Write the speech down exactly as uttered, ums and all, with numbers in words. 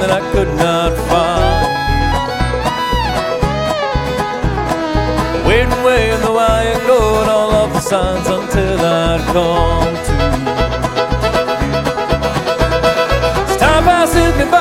that I could not find. Waiting, waiting, though I ignored all of the signs until I'd come to. As time passes me by,